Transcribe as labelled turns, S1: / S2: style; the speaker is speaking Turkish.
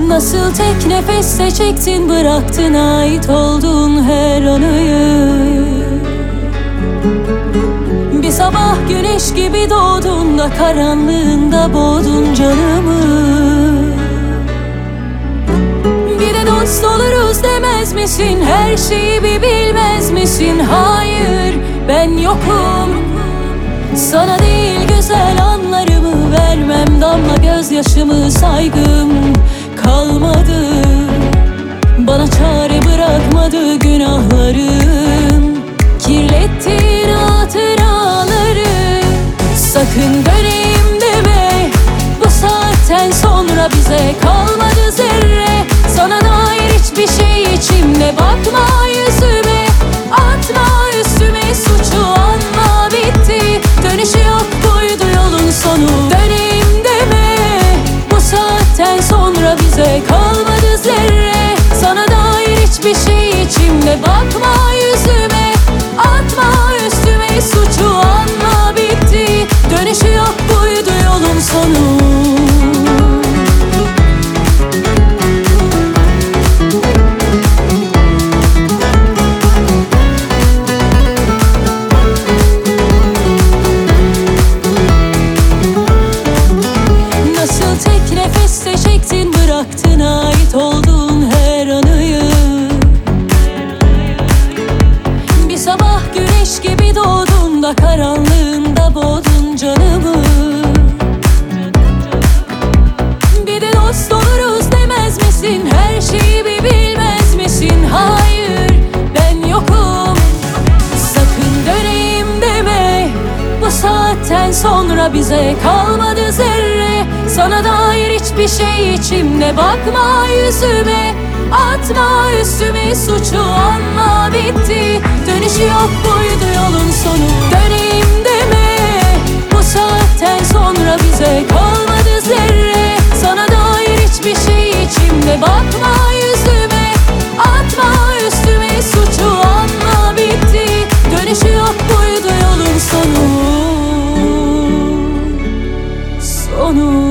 S1: Nasıl tek nefeste çektin bıraktın ait olduğun her anıyı. Bir sabah güneş gibi doğdun da karanlığında boğdun canımı. Bir de dost oluruz demez misin? Her şeyi bir bilmez misin? Hayır, ben yokum. Sana değil güzel anlarımı vermem, damla gözyaşımı saygım kalmadı. Bana çare bırakmadı günahlarım, kirlettin hatıraları. Sakın döneyim deme, bu saatten sonra bize kalmadı zerre. Sana dair hiçbir şey içimde, bakma yüzüme, atma üstüme suçu, anla bitti. Dönüşü yok, buydu yolun sonu. Döneyim deme, bu saatten sonra bize kalmadı zerre. Sana dair hiçbir şey içimde, bakma yüzüme, atma üstüme suçu, anla bitti. Dönüşü yok, buydu yolun sonu. Bıraktın ait olduğun her anıyı. Bir sabah güneş gibi doğdun da karanlığında boğdun canımı. Bir de dost oluruz demez misin? Her şeyi bir bilmez misin? Hayır, ben yokum. Sakın döneyim deme, bu saatten sonra bize kalmadı zerre. Sana dair hiçbir şey içimde, bakma yüzüme, atma üstüme suçu, anla bitti. Dönüşü yok, buydu yolun sonu. Döneyim deme, bu saatten sonra bize kalmadı zerre. Sana dair hiçbir şey içimde, bakma yüzüme, atma üstüme suçu, anla bitti. Dönüşü yok, buydu yolun sonu. Sonu.